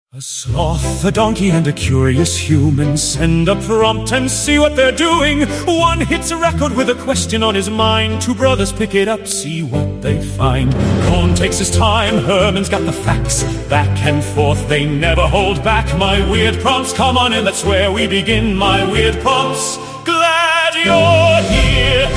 A sloth, a donkey, and a curious human send a prompt and see what they're doing. One hits a record with a question on his mind. Two brothers pick it up, see what they find. Cohn takes his time, Herman's got the facts. Back and forth, they never hold back. My weird prompts, come on in, that's where we begin. My weird prompts, glad you're here.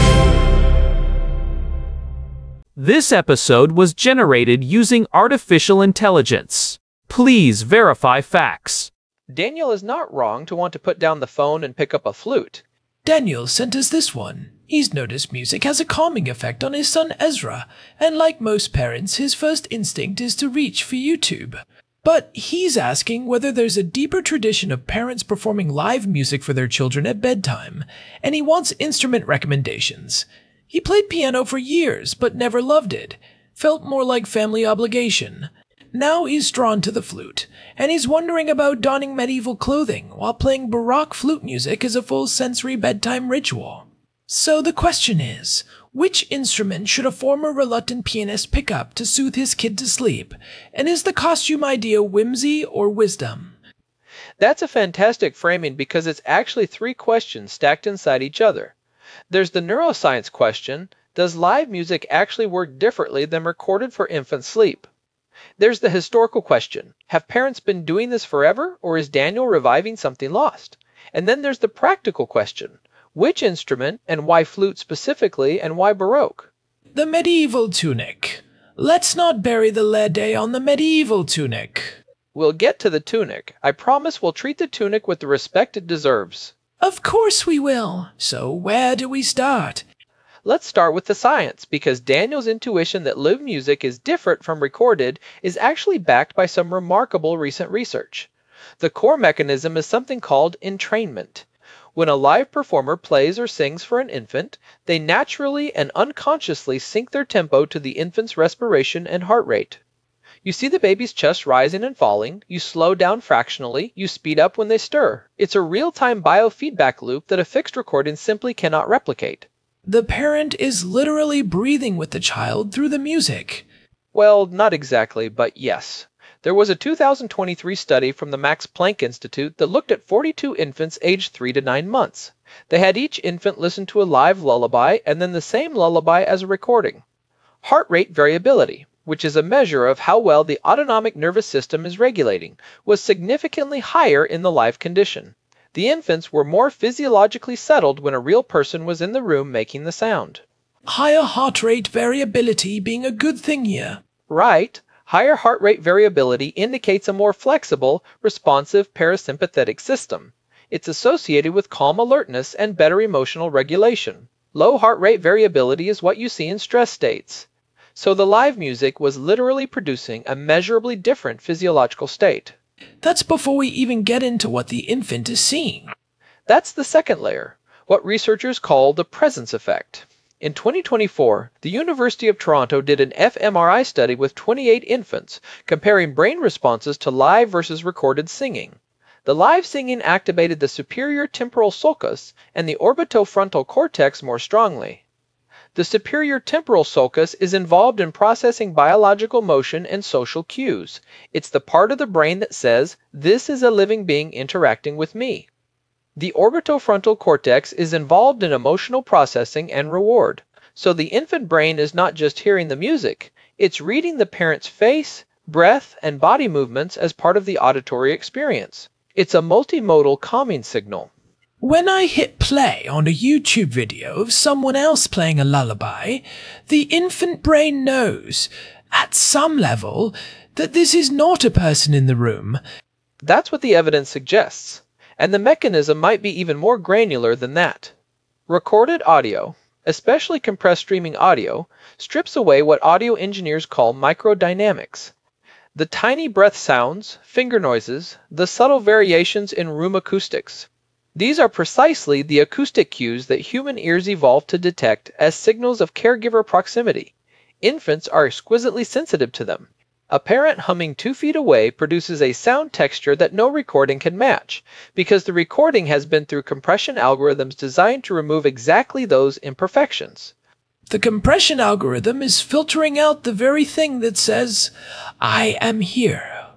This episode was generated using artificial intelligence. Please verify facts. Daniel is not wrong to want to put down the phone and pick up a flute. Daniel sent us this one. He's noticed music has a calming effect on his son Ezra, and like most parents, his first instinct is to reach for YouTube. But he's asking whether there's a deeper tradition of parents performing live music for their children at bedtime, and he wants instrument recommendations. He played piano for years, but never loved it. Felt more like family obligation. Now he's drawn to the flute, and he's wondering about donning medieval clothing while playing Baroque flute music as a full sensory bedtime ritual. So the question is, which instrument should a former reluctant pianist pick up to soothe his kid to sleep? And is the costume idea whimsy or wisdom? That's a fantastic framing because it's actually three questions stacked inside each other. There's the neuroscience question, does live music actually work differently than recorded for infant sleep? There's the historical question, have parents been doing this forever, or is Daniel reviving something lost? And then there's the practical question, which instrument, and why flute specifically, and why Baroque? The medieval tunic. Let's not bury the lead on the medieval tunic. We'll get to the tunic. I promise we'll treat the tunic with the respect it deserves. Of course we will. So where do we start? Let's start with the science, because Daniel's intuition that live music is different from recorded is actually backed by some remarkable recent research. The core mechanism is something called entrainment. When a live performer plays or sings for an infant, they naturally and unconsciously sync their tempo to the infant's respiration and heart rate. You see the baby's chest rising and falling, you slow down fractionally, you speed up when they stir. It's a real-time biofeedback loop that a fixed recording simply cannot replicate. The parent is literally breathing with the child through the music. Well, not exactly, but yes. There was a 2023 study from the Max Planck Institute that looked at 42 infants aged 3 to 9 months. They had each infant listen to a live lullaby and then the same lullaby as a recording. Heart rate variability, which is a measure of how well the autonomic nervous system is regulating, was significantly higher in the live condition. The infants were more physiologically settled when a real person was in the room making the sound. Higher heart rate variability being a good thing here. Right. Higher heart rate variability indicates a more flexible, responsive parasympathetic system. It's associated with calm alertness and better emotional regulation. Low heart rate variability is what you see in stress states. So the live music was literally producing a measurably different physiological state. That's before we even get into what the infant is seeing. That's the second layer, what researchers call the presence effect. In 2024, the University of Toronto did an fMRI study with 28 infants, comparing brain responses to live versus recorded singing. The live singing activated the superior temporal sulcus and the orbitofrontal cortex more strongly. The superior temporal sulcus is involved in processing biological motion and social cues. It's the part of the brain that says, this is a living being interacting with me. The orbitofrontal cortex is involved in emotional processing and reward. So the infant brain is not just hearing the music, it's reading the parent's face, breath, and body movements as part of the auditory experience. It's a multimodal calming signal. When I hit play on a YouTube video of someone else playing a lullaby, the infant brain knows, at some level, that this is not a person in the room. That's what the evidence suggests, and the mechanism might be even more granular than that. Recorded audio, especially compressed streaming audio, strips away what audio engineers call microdynamics. The tiny breath sounds, finger noises, the subtle variations in room acoustics. These are precisely the acoustic cues that human ears evolved to detect as signals of caregiver proximity. Infants are exquisitely sensitive to them. A parent humming 2 feet away produces a sound texture that no recording can match, because the recording has been through compression algorithms designed to remove exactly those imperfections. The compression algorithm is filtering out the very thing that says, I am here.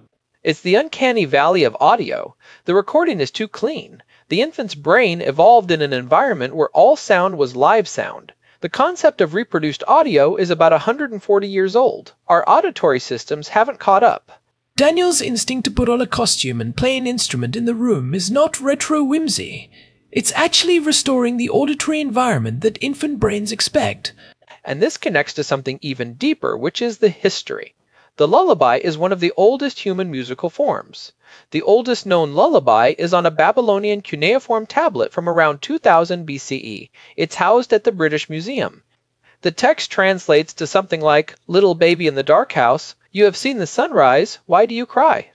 It's the uncanny valley of audio. The recording is too clean. The infant's brain evolved in an environment where all sound was live sound. The concept of reproduced audio is about 140 years old. Our auditory systems haven't caught up. Daniel's instinct to put on a costume and play an instrument in the room is not retro whimsy. It's actually restoring the auditory environment that infant brains expect. And this connects to something even deeper, which is the history. The lullaby is one of the oldest human musical forms. The oldest known lullaby is on a Babylonian cuneiform tablet from around 2000 BCE. It's housed at the British Museum. The text translates to something like, "Little baby in the dark house, you have seen the sunrise, why do you cry?"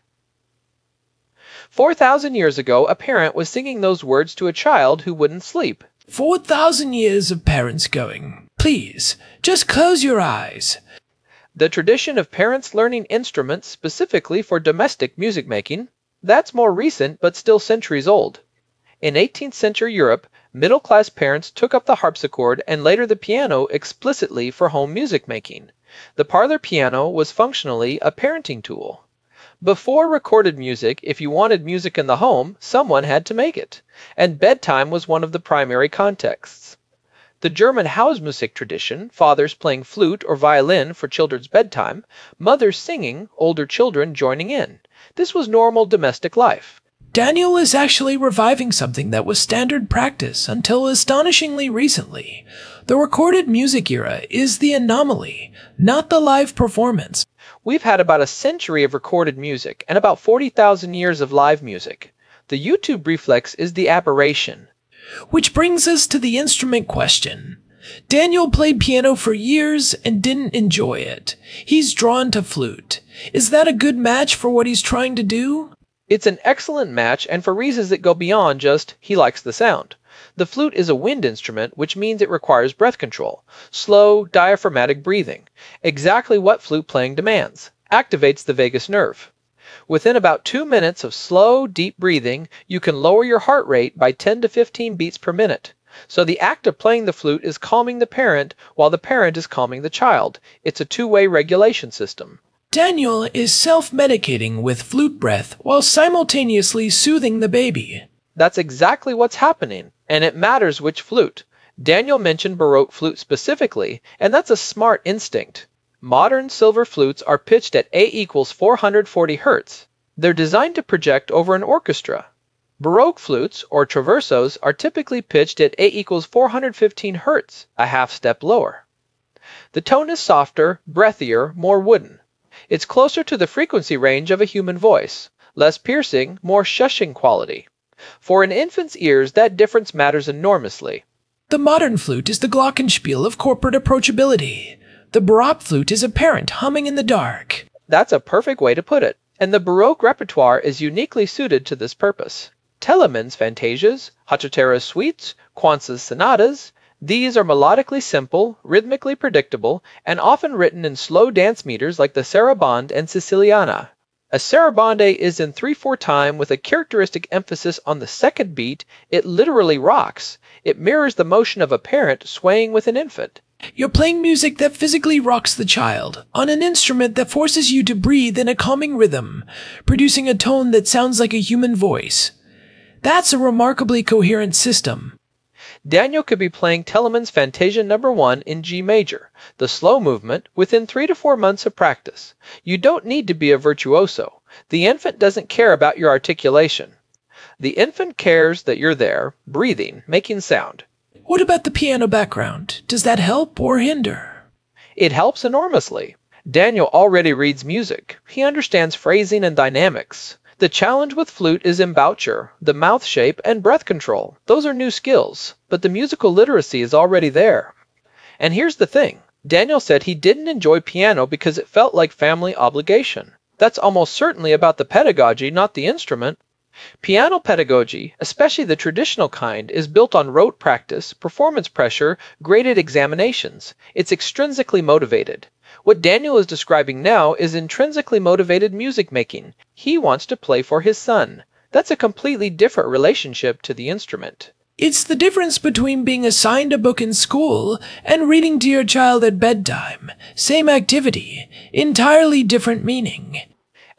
4,000 years ago, a parent was singing those words to a child who wouldn't sleep. 4,000 years of parents going, "Please, just close your eyes." The tradition of parents learning instruments specifically for domestic music making, that's more recent but still centuries old. In 18th century Europe, middle-class parents took up the harpsichord and later the piano explicitly for home music making. The parlor piano was functionally a parenting tool. Before recorded music, if you wanted music in the home, someone had to make it, and bedtime was one of the primary contexts. The German Hausmusik tradition, fathers playing flute or violin for children's bedtime, mothers singing, older children joining in. This was normal domestic life. Daniel is actually reviving something that was standard practice until astonishingly recently. The recorded music era is the anomaly, not the live performance. We've had about a century of recorded music and about 40,000 years of live music. The YouTube reflex is the aberration. Which brings us to the instrument question. Daniel played piano for years and didn't enjoy it. He's drawn to flute. Is that a good match for what he's trying to do? It's an excellent match, and for reasons that go beyond just, he likes the sound. The flute is a wind instrument, which means it requires breath control. Slow, diaphragmatic breathing. Exactly what flute playing demands. Activates the vagus nerve. Within about 2 minutes of slow, deep breathing, you can lower your heart rate by 10 to 15 beats per minute. So the act of playing the flute is calming the parent, while the parent is calming the child. It's a two-way regulation system. Daniel is self-medicating with flute breath while simultaneously soothing the baby. That's exactly what's happening, and it matters which flute. Daniel mentioned Baroque flute specifically, and that's a smart instinct. Modern silver flutes are pitched at A equals 440 Hz. They're designed to project over an orchestra. Baroque flutes, or traversos, are typically pitched at A equals 415 Hz, a half step lower. The tone is softer, breathier, more wooden. It's closer to the frequency range of a human voice, less piercing, more shushing quality. For an infant's ears, that difference matters enormously. The modern flute is the glockenspiel of corporate approachability. The Baroque flute is a parent humming in the dark. That's a perfect way to put it, and the Baroque repertoire is uniquely suited to this purpose. Telemann's fantasias, Hachotera's suites, Quanz's sonatas, these are melodically simple, rhythmically predictable, and often written in slow dance meters like the sarabande and siciliana. A sarabande is in 3/4 time with a characteristic emphasis on the second beat. It literally rocks. It mirrors the motion of a parent swaying with an infant. You're playing music that physically rocks the child, on an instrument that forces you to breathe in a calming rhythm, producing a tone that sounds like a human voice. That's a remarkably coherent system. Daniel could be playing Telemann's Fantasia No. 1 in G major, the slow movement, within 3 to 4 months of practice. You don't need to be a virtuoso. The infant doesn't care about your articulation. The infant cares that you're there, breathing, making sound. What about the piano background? Does that help or hinder? It helps enormously. Daniel already reads music. He understands phrasing and dynamics. The challenge with flute is embouchure, the mouth shape, and breath control. Those are new skills, but the musical literacy is already there. And here's the thing. Daniel said he didn't enjoy piano because it felt like family obligation. That's almost certainly about the pedagogy, not the instrument. Piano pedagogy, especially the traditional kind, is built on rote practice, performance pressure, graded examinations. It's extrinsically motivated. What Daniel is describing now is intrinsically motivated music making. He wants to play for his son. That's a completely different relationship to the instrument. It's the difference between being assigned a book in school and reading to your child at bedtime. Same activity, entirely different meaning.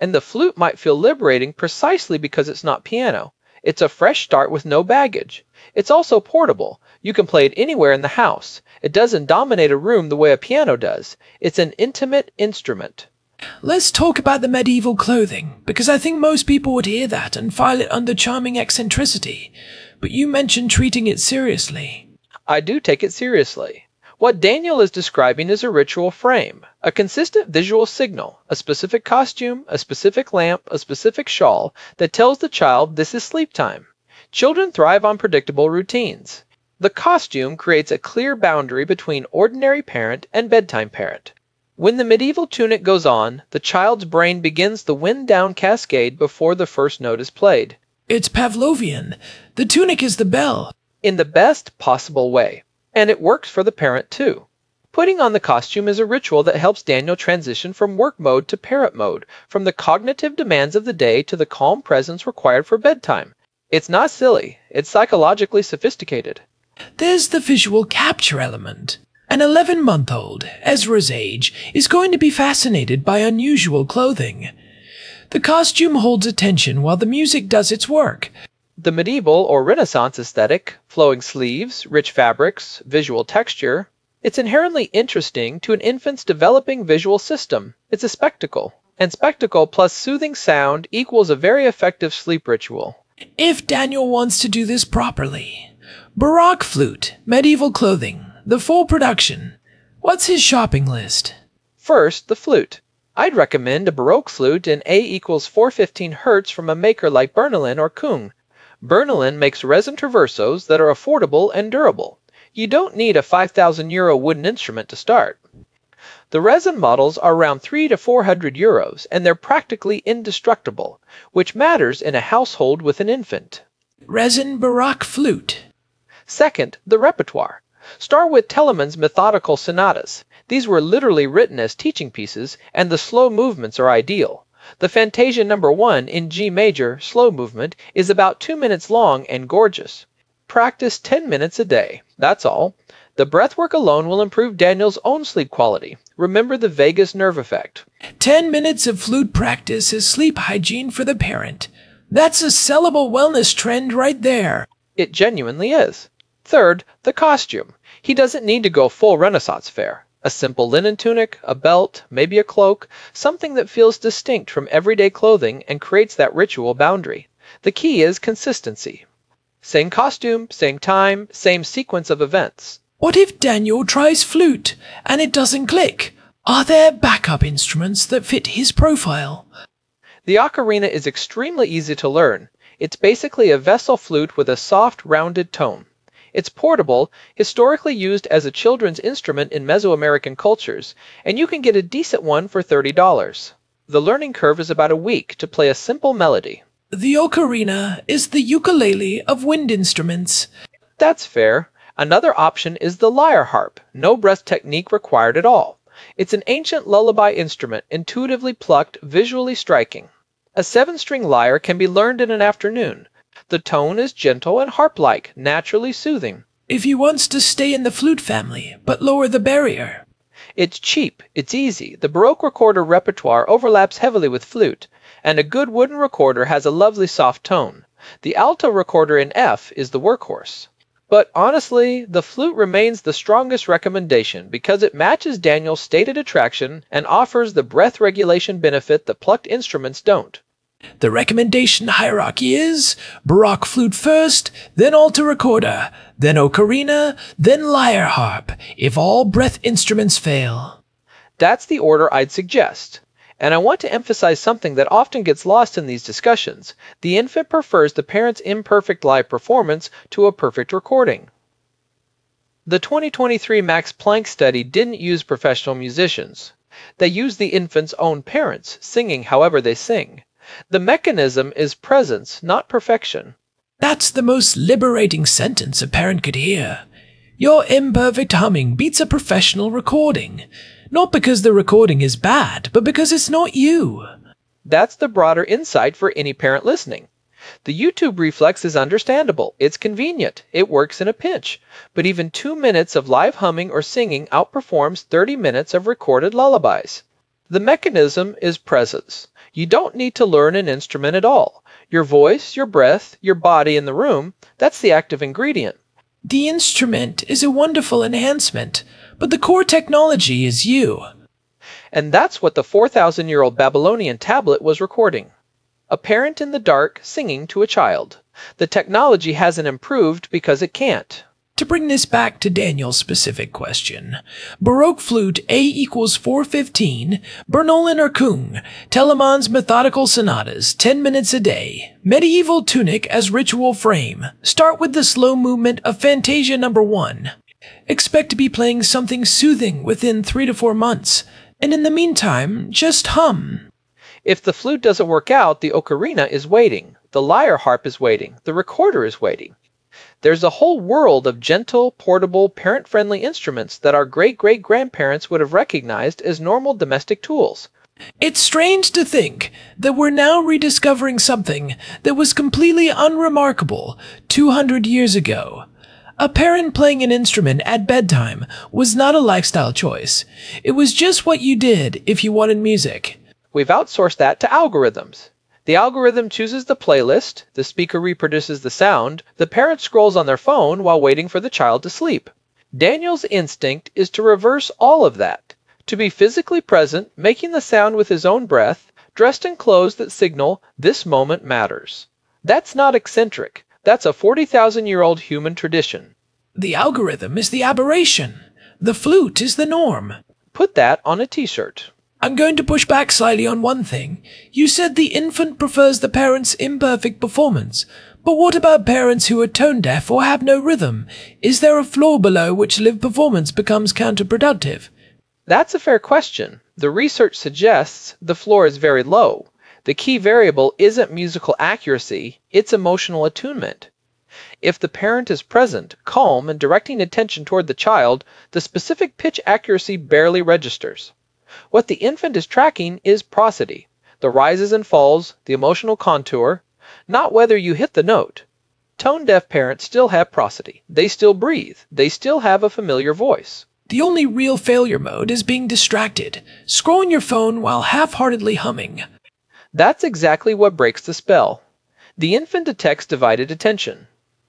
And the flute might feel liberating precisely because it's not piano. It's a fresh start with no baggage. It's also portable. You can play it anywhere in the house. It doesn't dominate a room the way a piano does. It's an intimate instrument. Let's talk about the medieval clothing, because I think most people would hear that and file it under charming eccentricity. But you mentioned treating it seriously. I do take it seriously. What Daniel is describing is a ritual frame, a consistent visual signal, a specific costume, a specific lamp, a specific shawl that tells the child this is sleep time. Children thrive on predictable routines. The costume creates a clear boundary between ordinary parent and bedtime parent. When the medieval tunic goes on, the child's brain begins the wind-down cascade before the first note is played. It's Pavlovian. The tunic is the bell. In the best possible way. And it works for the parent too. Putting on the costume is a ritual that helps Daniel transition from work mode to parent mode, from the cognitive demands of the day to the calm presence required for bedtime. It's not silly, it's psychologically sophisticated. There's the visual capture element. An 11-month-old, Ezra's age, is going to be fascinated by unusual clothing. The costume holds attention while the music does its work. The medieval or Renaissance aesthetic, flowing sleeves, rich fabrics, visual texture, it's inherently interesting to an infant's developing visual system. It's a spectacle. And spectacle plus soothing sound equals a very effective sleep ritual. If Daniel wants to do this properly. Baroque flute, medieval clothing, the full production. What's his shopping list? First, the flute. I'd recommend a Baroque flute in A equals 415 Hz from a maker like Bernalin or Kung. Bernalin makes resin traversos that are affordable and durable. You don't need a €5,000 wooden instrument to start. The resin models are around 300 to 400 euros, and they're practically indestructible, which matters in a household with an infant. Resin Baroque flute. Second, the repertoire. Start with Telemann's methodical sonatas. These were literally written as teaching pieces, and the slow movements are ideal. The Fantasia No. 1 in G major, slow movement, is about 2 minutes long and gorgeous. Practice 10 minutes a day. That's all. The breathwork alone will improve Daniel's own sleep quality. Remember the vagus nerve effect. 10 minutes of flute practice is sleep hygiene for the parent. That's a sellable wellness trend right there. It genuinely is. Third, the costume. He doesn't need to go full Renaissance fair. A simple linen tunic, a belt, maybe a cloak, something that feels distinct from everyday clothing and creates that ritual boundary. The key is consistency. Same costume, same time, same sequence of events. What if Daniel tries flute and it doesn't click? Are there backup instruments that fit his profile? The ocarina is extremely easy to learn. It's basically a vessel flute with a soft, rounded tone. It's portable, historically used as a children's instrument in Mesoamerican cultures, and you can get a decent one for $30. The learning curve is about a week to play a simple melody. The ocarina is the ukulele of wind instruments. That's fair. Another option is the lyre harp, no breath technique required at all. It's an ancient lullaby instrument, intuitively plucked, visually striking. A 7-string lyre can be learned in an afternoon. The tone is gentle and harp-like, naturally soothing. If he wants to stay in the flute family, but lower the barrier. It's cheap, it's easy. The Baroque recorder repertoire overlaps heavily with flute, and a good wooden recorder has a lovely soft tone. The alto recorder in F is the workhorse. But honestly, the flute remains the strongest recommendation because it matches Daniel's stated attraction and offers the breath regulation benefit that plucked instruments don't. The recommendation hierarchy is Baroque flute first, then alto recorder, then ocarina, then lyre harp, if all breath instruments fail. That's the order I'd suggest. And I want to emphasize something that often gets lost in these discussions. The infant prefers the parent's imperfect live performance to a perfect recording. The 2023 Max Planck study didn't use professional musicians. They used the infant's own parents, singing however they sing. The mechanism is presence, not perfection. That's the most liberating sentence a parent could hear. Your imperfect humming beats a professional recording. Not because the recording is bad, but because it's not you. That's the broader insight for any parent listening. The YouTube reflex is understandable. It's convenient. It works in a pinch. But even 2 minutes of live humming or singing outperforms 30 minutes of recorded lullabies. The mechanism is presence. You don't need to learn an instrument at all. Your voice, your breath, your body in the room, that's the active ingredient. The instrument is a wonderful enhancement, but the core technology is you. And that's what the 4,000-year-old Babylonian tablet was recording. A parent in the dark singing to a child. The technology hasn't improved because it can't. To bring this back to Daniel's specific question, Baroque flute A equals 415, Bernoulli Erckung, Telemann's methodical sonatas, 10 minutes a day, medieval tunic as ritual frame. Start with the slow movement of Fantasia No. 1. Expect to be playing something soothing within 3 to 4 months, and in the meantime, just hum. If the flute doesn't work out, the ocarina is waiting, the lyre harp is waiting, the recorder is waiting. There's a whole world of gentle, portable, parent-friendly instruments that our great-great-grandparents would have recognized as normal domestic tools. It's strange to think that we're now rediscovering something that was completely unremarkable 200 years ago. A parent playing an instrument at bedtime was not a lifestyle choice. It was just what you did if you wanted music. We've outsourced that to algorithms. The algorithm chooses the playlist, the speaker reproduces the sound, the parent scrolls on their phone while waiting for the child to sleep. Daniel's instinct is to reverse all of that, to be physically present, making the sound with his own breath, dressed in clothes that signal this moment matters. That's not eccentric. That's a 40,000-year-old human tradition. The algorithm is the aberration. The flute is the norm. Put that on a t-shirt. I'm going to push back slightly on one thing. You said the infant prefers the parent's imperfect performance. But what about parents who are tone deaf or have no rhythm? Is there a floor below which live performance becomes counterproductive? That's a fair question. The research suggests the floor is very low. The key variable isn't musical accuracy, it's emotional attunement. If the parent is present, calm, and directing attention toward the child, the specific pitch accuracy barely registers. What the infant is tracking is prosody, the rises and falls, the emotional contour, not whether you hit the note. Tone-deaf parents still have prosody. They still breathe. They still have a familiar voice. The only real failure mode is being distracted, scrolling your phone while half-heartedly humming. That's exactly what breaks the spell. The infant detects divided attention.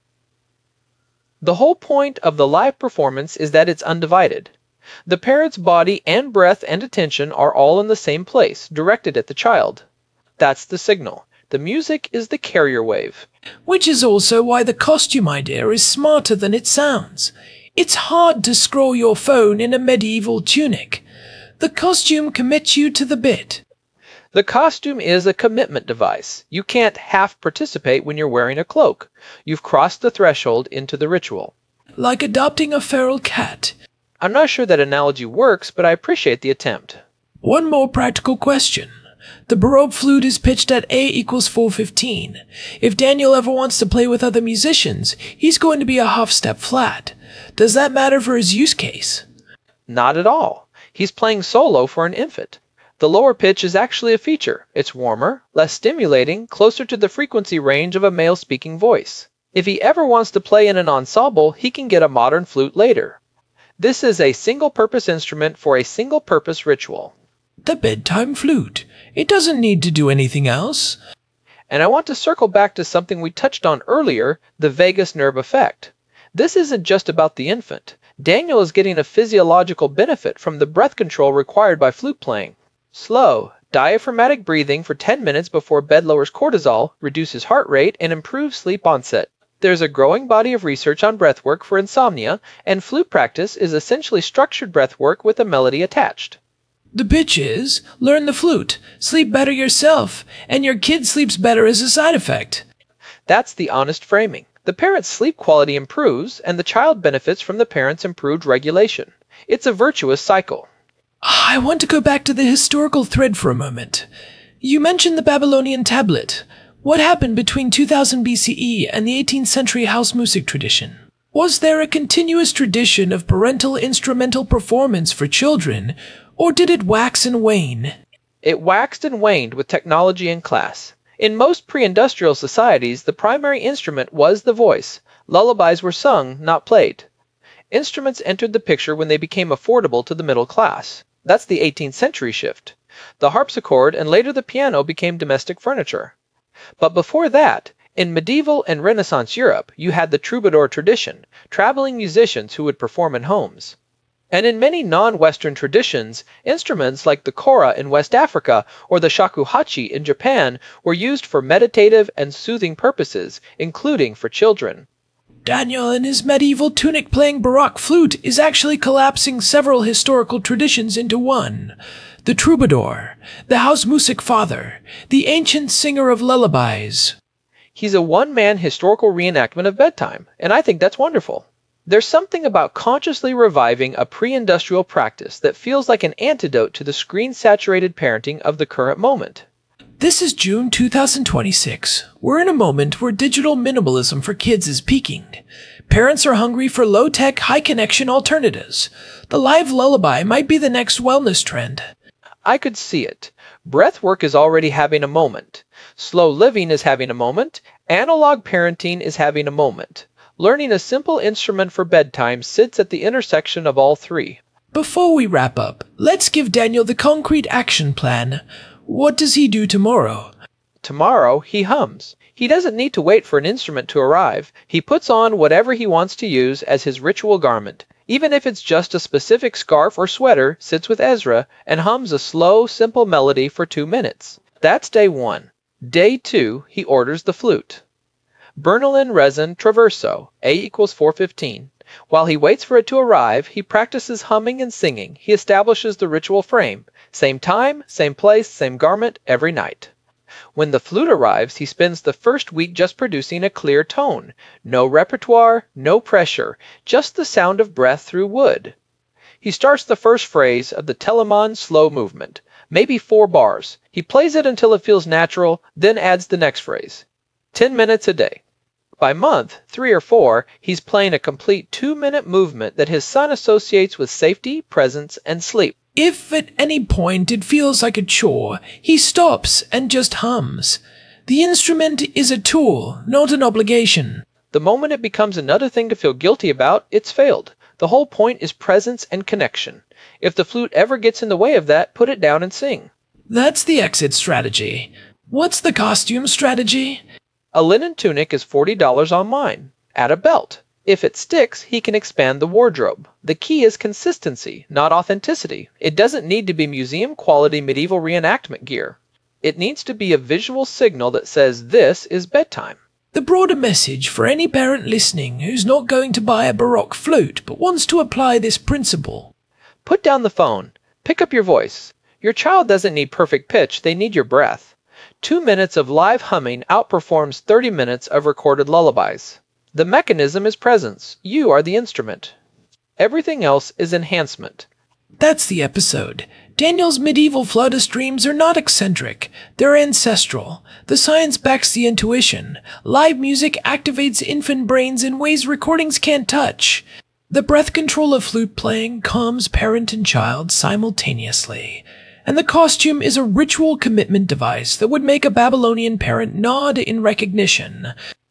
The whole point of the live performance is that it's undivided. The parent's body and breath and attention are all in the same place, directed at the child. That's the signal. The music is the carrier wave. Which is also why the costume idea is smarter than it sounds. It's hard to scroll your phone in a medieval tunic. The costume commits you to the bit. The costume is a commitment device. You can't half participate when you're wearing a cloak. You've crossed the threshold into the ritual. Like adopting a feral cat. I'm not sure that analogy works, but I appreciate the attempt. One more practical question. The Baroque flute is pitched at A equals 415. If Daniel ever wants to play with other musicians, he's going to be a half step flat. Does that matter for his use case? Not at all. He's playing solo for an infant. The lower pitch is actually a feature. It's warmer, less stimulating, closer to the frequency range of a male-speaking voice. If he ever wants to play in an ensemble, he can get a modern flute later. This is a single-purpose instrument for a single-purpose ritual. The bedtime flute. It doesn't need to do anything else. And I want to circle back to something we touched on earlier, the vagus nerve effect. This isn't just about the infant. Daniel is getting a physiological benefit from the breath control required by flute playing. Slow, diaphragmatic breathing for 10 minutes before bed lowers cortisol, reduces heart rate, and improves sleep onset. There's a growing body of research on breathwork for insomnia, and flute practice is essentially structured breathwork with a melody attached. The pitch is, learn the flute, sleep better yourself, and your kid sleeps better as a side effect. That's the honest framing. The parent's sleep quality improves, and the child benefits from the parent's improved regulation. It's a virtuous cycle. I want to go back to the historical thread for a moment. You mentioned the Babylonian tablet. What happened between 2000 BCE and the 18th century house music tradition? Was there a continuous tradition of parental instrumental performance for children, or did it wax and wane? It waxed and waned with technology and class. In most pre-industrial societies, the primary instrument was the voice. Lullabies were sung, not played. Instruments entered the picture when they became affordable to the middle class. That's the 18th century shift. The harpsichord and later the piano became domestic furniture. But before that, in medieval and Renaissance Europe, you had the troubadour tradition, traveling musicians who would perform in homes. And in many non-Western traditions, instruments like the kora in West Africa or the shakuhachi in Japan were used for meditative and soothing purposes, including for children. Daniel in his medieval tunic playing baroque flute is actually collapsing several historical traditions into one. The troubadour, the Hausmusik father, the ancient singer of lullabies. He's a one-man historical reenactment of bedtime, and I think that's wonderful. There's something about consciously reviving a pre-industrial practice that feels like an antidote to the screen-saturated parenting of the current moment. This is June 2026. We're in a moment where digital minimalism for kids is peaking. Parents are hungry for low-tech, high-connection alternatives. The live lullaby might be the next wellness trend. I could see it. Breathwork is already having a moment. Slow living is having a moment. Analog parenting is having a moment. Learning a simple instrument for bedtime sits at the intersection of all three. Before we wrap up, let's give Daniel the concrete action plan. What does he do tomorrow? Tomorrow, he hums. He doesn't need to wait for an instrument to arrive. He puts on whatever he wants to use as his ritual garment. Even if it's just a specific scarf or sweater, sits with Ezra and hums a slow, simple melody for 2 minutes. That's day 1. Day 2, he orders the flute. Bernalin resin traverso, A = 415. While he waits for it to arrive, he practices humming and singing. He establishes the ritual frame. Same time, same place, same garment, every night. When the flute arrives, he spends the first week just producing a clear tone. No repertoire, no pressure, just the sound of breath through wood. He starts the first phrase of the Telemann slow movement, maybe 4 bars. He plays it until it feels natural, then adds the next phrase. 10 minutes a day. By month 3 or 4, he's playing a complete 2-minute movement that his son associates with safety, presence, and sleep. If at any point it feels like a chore, he stops and just hums. The instrument is a tool, not an obligation. The moment it becomes another thing to feel guilty about, it's failed. The whole point is presence and connection. If the flute ever gets in the way of that, put it down and sing. That's the exit strategy. What's the costume strategy? A linen tunic is $40 online. Add a belt. If it sticks, he can expand the wardrobe. The key is consistency, not authenticity. It doesn't need to be museum-quality medieval reenactment gear. It needs to be a visual signal that says this is bedtime. The broader message for any parent listening who's not going to buy a baroque flute but wants to apply this principle. Put down the phone. Pick up your voice. Your child doesn't need perfect pitch, they need your breath. 2 minutes of live humming outperforms 30 minutes of recorded lullabies. The mechanism is presence. You are the instrument. Everything else is enhancement. That's the episode. Daniel's medieval flautist dreams are not eccentric. They're ancestral. The science backs the intuition. Live music activates infant brains in ways recordings can't touch. The breath control of flute playing calms parent and child simultaneously. And the costume is a ritual commitment device that would make a Babylonian parent nod in recognition.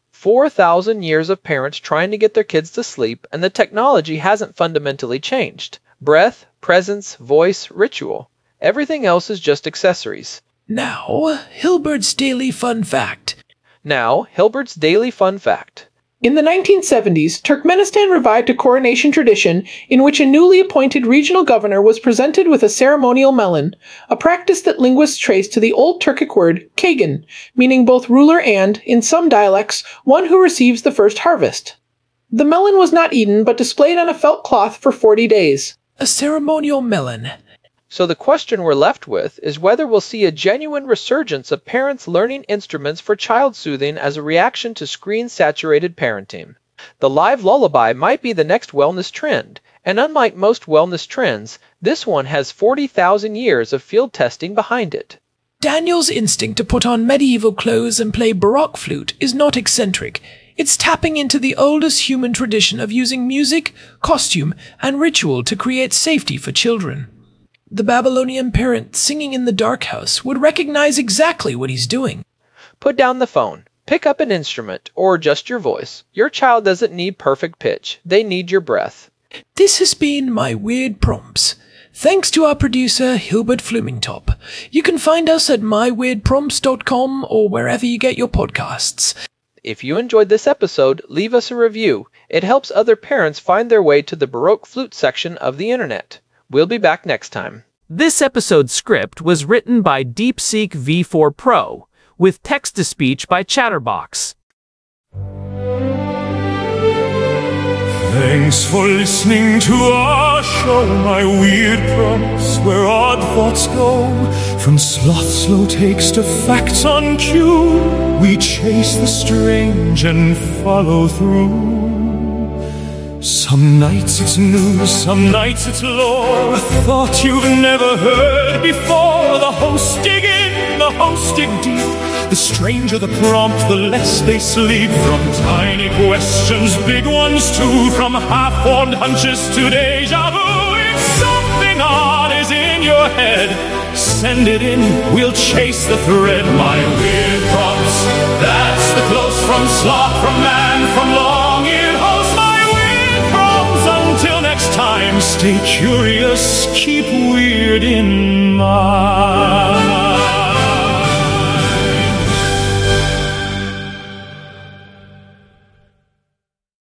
4,000 years of parents trying to get their kids to sleep, and the technology hasn't fundamentally changed. Breath, presence, voice, ritual. Everything else is just accessories. Now, Hilbert's Daily Fun Fact. In the 1970s, Turkmenistan revived a coronation tradition in which a newly appointed regional governor was presented with a ceremonial melon, a practice that linguists trace to the Old Turkic word kagan, meaning both ruler and, in some dialects, one who receives the first harvest. The melon was not eaten but displayed on a felt cloth for 40 days. A ceremonial melon. So the question we're left with is whether we'll see a genuine resurgence of parents learning instruments for child soothing as a reaction to screen-saturated parenting. The live lullaby might be the next wellness trend, and unlike most wellness trends, this one has 40,000 years of field testing behind it. Daniel's instinct to put on medieval clothes and play baroque flute is not eccentric. It's tapping into the oldest human tradition of using music, costume, and ritual to create safety for children. The Babylonian parent singing in the dark house would recognize exactly what he's doing. Put down the phone. Pick up an instrument, or just your voice. Your child doesn't need perfect pitch. They need your breath. This has been my Weird Prompts. Thanks to our producer, Hilbert Flumingtop. You can find us at myweirdprompts.com or wherever you get your podcasts. If you enjoyed this episode, leave us a review. It helps other parents find their way to the Baroque flute section of the internet. We'll be back next time. This episode's script was written by DeepSeek V4 Pro, with text-to-speech by Chatterbox. Thanks for listening to our show, my weird prompts, where odd thoughts go. From sloth slow takes to facts on cue, we chase the strange and follow through. Some nights it's news, some nights it's lore, a thought you've never heard before. The hosts dig in, the hosts dig deep. The stranger the prompt, the less they sleep. From tiny questions, big ones too, from half-formed hunches to deja vu. If something odd is in your head, send it in, we'll chase the thread. My weird prompts, that's the close from sloth, from man, from long-eared host. My weird prompts, until next time, stay curious, keep weird in mind.